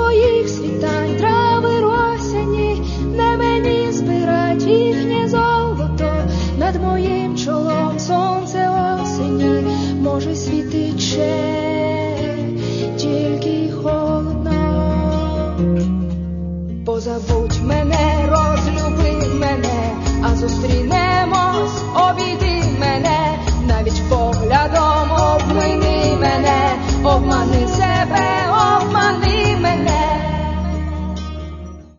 твоїх світань трави росяні, не мені збирать їхнє золото, над моїм чолом сонце осені може світить ще.